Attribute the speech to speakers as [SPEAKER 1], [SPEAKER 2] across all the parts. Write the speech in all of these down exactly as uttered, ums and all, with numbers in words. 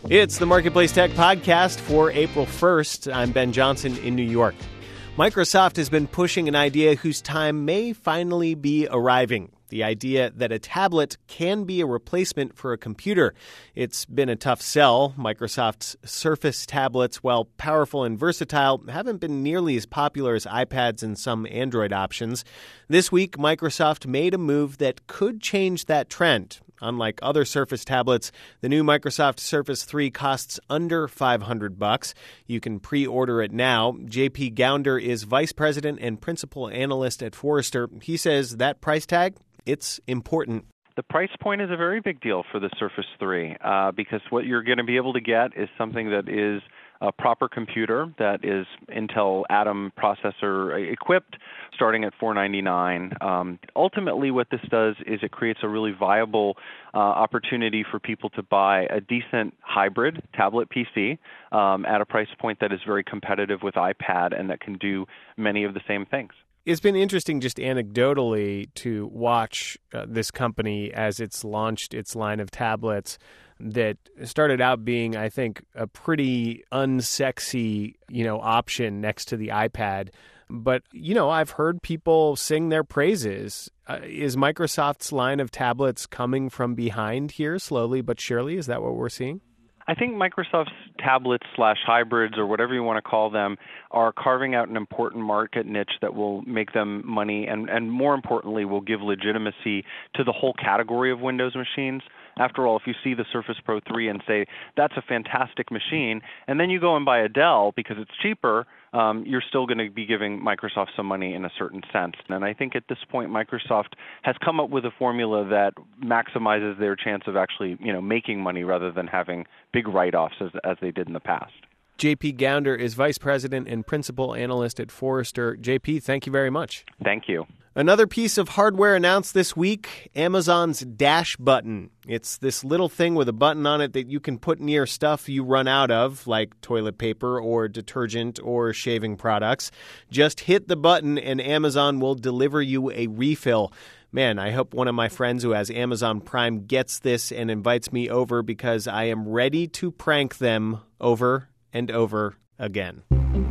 [SPEAKER 1] It's the Marketplace Tech Podcast for April first. I'm Ben Johnson in New York. Microsoft has been pushing an idea whose time may finally be arriving. The idea that a tablet can be a replacement for a computer. It's been a tough sell. Microsoft's Surface tablets, while powerful and versatile, haven't been nearly as popular as iPads and some Android options. This week, Microsoft made a move that could change that trend. Unlike other Surface tablets, the new Microsoft Surface three costs under five hundred bucks. You can pre-order it now. J P Gounder is vice president and principal analyst at Forrester. He says that price tag, it's important.
[SPEAKER 2] The price point is a very big deal for the Surface three uh, because what you're going to be able to get is something that is a proper computer that is Intel Atom processor equipped, starting at four hundred ninety-nine dollars. Um, ultimately, what this does is it creates a really viable uh, opportunity for people to buy a decent hybrid tablet P C um, at a price point that is very competitive with iPad and that can do many of the same things.
[SPEAKER 1] It's been interesting just anecdotally to watch uh, this company as it's launched its line of tablets that started out being, I think, a pretty unsexy, you know, option next to the iPad. But, you know, I've heard people sing their praises. Uh, is Microsoft's line of tablets coming from behind here slowly but surely? Is that what we're seeing?
[SPEAKER 2] I think Microsoft's tablets slash hybrids or whatever you want to call them are carving out an important market niche that will make them money and, and more importantly, will give legitimacy to the whole category of Windows machines. After all, if you see the Surface Pro three and say, that's a fantastic machine, and then you go and buy a Dell because it's cheaper, um, you're still going to be giving Microsoft some money in a certain sense. And I think at this point, Microsoft has come up with a formula that maximizes their chance of actually, you know, making money rather than having big write-offs as, as they did in the past.
[SPEAKER 1] J P Gounder is vice president and principal analyst at Forrester. J P, thank you very much.
[SPEAKER 2] Thank you.
[SPEAKER 1] Another piece of hardware announced this week, Amazon's Dash button. It's this little thing with a button on it that you can put near stuff you run out of, like toilet paper or detergent or shaving products. Just hit the button and Amazon will deliver you a refill. Man, I hope one of my friends who has Amazon Prime gets this and invites me over because I am ready to prank them over and over again.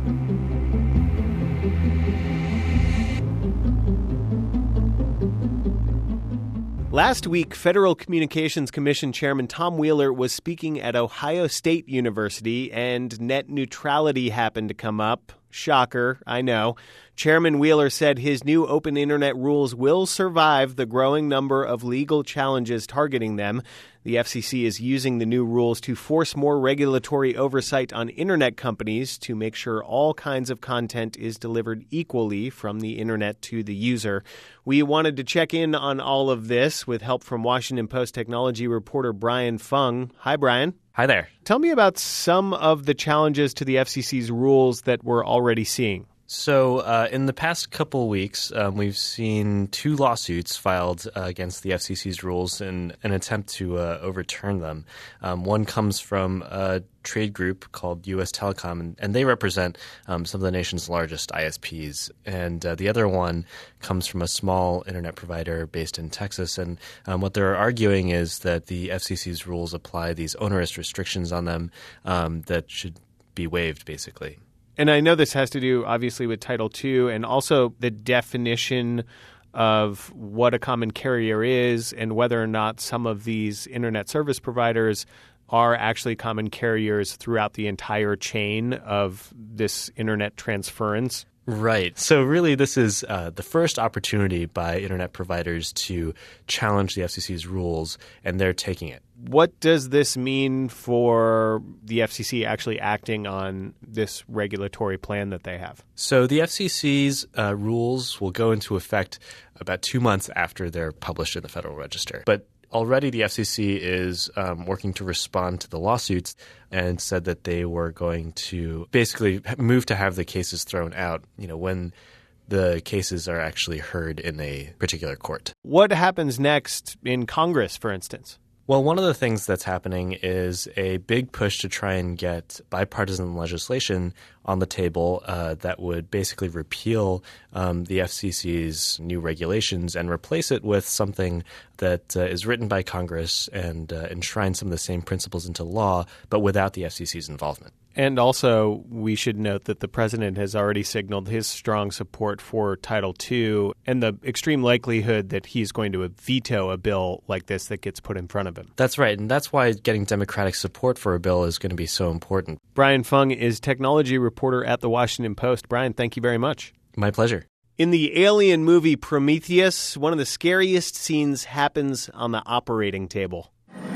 [SPEAKER 1] Last week, Federal Communications Commission Chairman Tom Wheeler was speaking at Ohio State University, and net neutrality happened to come up. Shocker, I know. Chairman Wheeler said his new open internet rules will survive the growing number of legal challenges targeting them. The F C C is using the new rules to force more regulatory oversight on internet companies to make sure all kinds of content is delivered equally from the internet to the user. We wanted to check in on all of this with help from Washington Post technology reporter Brian Fung. Hi, Brian.
[SPEAKER 3] Hi there.
[SPEAKER 1] Tell me about some of the challenges to the F C C's rules that we're already seeing.
[SPEAKER 3] So uh, in the past couple weeks, um, we've seen two lawsuits filed uh, against the F C C's rules in an attempt to uh, overturn them. Um, one comes from a trade group called U S Telecom, and, and they represent um, some of the nation's largest I S Ps. And uh, the other one comes from a small internet provider based in Texas. And um, what they're arguing is that the F C C's rules apply these onerous restrictions on them um, that should be waived, basically.
[SPEAKER 1] And I know this has to do, obviously, with Title two and also the definition of what a common carrier is and whether or not some of these internet service providers are actually common carriers throughout the entire chain of this internet transference.
[SPEAKER 3] Right. So really, this is uh, the first opportunity by internet providers to challenge the F C C's rules, and they're taking it.
[SPEAKER 1] What does this mean for the F C C actually acting on this regulatory plan that they have?
[SPEAKER 3] So the F C C's uh, rules will go into effect about two months after they're published in the Federal Register. But already the F C C is um, working to respond to the lawsuits and said that they were going to basically move to have the cases thrown out, you know, when the cases are actually heard in a particular court.
[SPEAKER 1] What happens next in Congress, for instance?
[SPEAKER 3] Well, one of the things that's happening is a big push to try and get bipartisan legislation on the table uh, that would basically repeal um, the F C C's new regulations and replace it with something that uh, is written by Congress and uh, enshrine some of the same principles into law, but without the F C C's involvement.
[SPEAKER 1] And also, we should note that the president has already signaled his strong support for Title two and the extreme likelihood that he's going to veto a bill like this that gets put in front of him.
[SPEAKER 3] That's right, and that's why getting Democratic support for a bill is going to be so important.
[SPEAKER 1] Brian Fung is technology reporter at The Washington Post. Brian, thank you very much.
[SPEAKER 3] My pleasure.
[SPEAKER 1] In the Alien movie Prometheus, one of the scariest scenes happens on the operating table.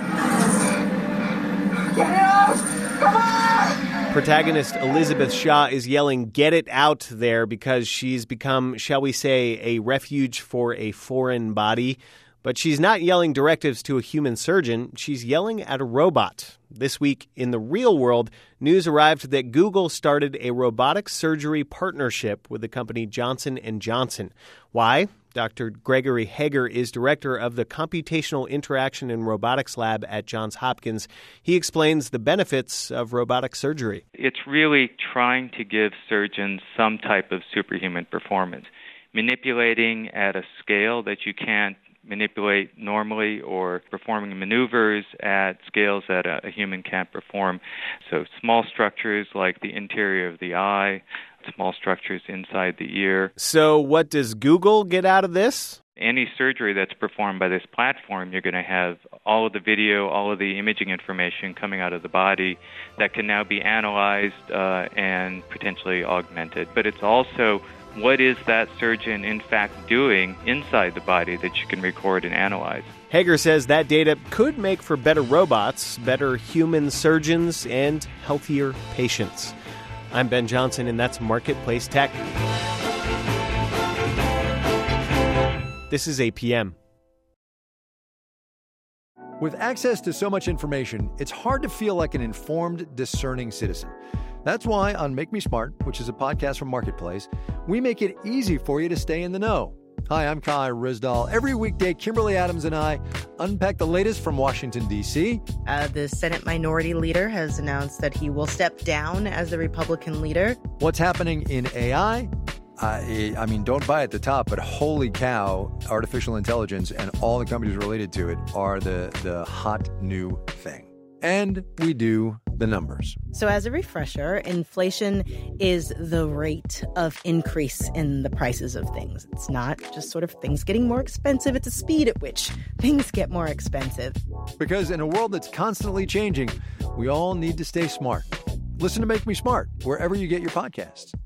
[SPEAKER 1] Get out! Come on! Protagonist Elizabeth Shaw is yelling, "Get it out there," because she's become, shall we say, a refuge for a foreign body. But she's not yelling directives to a human surgeon. She's yelling at a robot. This week, in the real world, news arrived that Google started a robotic surgery partnership with the company Johnson and Johnson. Why? Doctor Gregory Hager is director of the Computational Interaction and Robotics Lab at Johns Hopkins. He explains the benefits of robotic surgery.
[SPEAKER 4] It's really trying to give surgeons some type of superhuman performance, manipulating at a scale that you can't manipulate normally, or performing maneuvers at scales that a, a human can't perform. So small structures like the interior of the eye, small structures inside the ear.
[SPEAKER 1] So what does Google get out of this?
[SPEAKER 4] Any surgery that's performed by this platform, you're going to have all of the video, all of the imaging information coming out of the body that can now be analyzed uh, and potentially augmented. But it's also, what is that surgeon in fact doing inside the body that you can record and analyze?
[SPEAKER 1] Hager says that data could make for better robots, better human surgeons, and healthier patients. I'm Ben Johnson, and that's Marketplace Tech. This is A P M.
[SPEAKER 5] With access to so much information, it's hard to feel like an informed, discerning citizen. That's why on Make Me Smart, which is a podcast from Marketplace, we make it easy for you to stay in the know. Hi, I'm Kai Rizdal. Every weekday, Kimberly Adams and I unpack the latest from Washington, D C.
[SPEAKER 6] Uh, the Senate Minority Leader has announced that he will step down as the Republican leader.
[SPEAKER 5] What's happening in A I? Uh, I mean, don't buy at the top, but holy cow, artificial intelligence and all the companies related to it are the, the hot new thing. And we do the numbers.
[SPEAKER 6] So as a refresher, inflation is the rate of increase in the prices of things. It's not just sort of things getting more expensive. It's the speed at which things get more expensive.
[SPEAKER 5] Because in a world that's constantly changing, we all need to stay smart. Listen to Make Me Smart wherever you get your podcasts.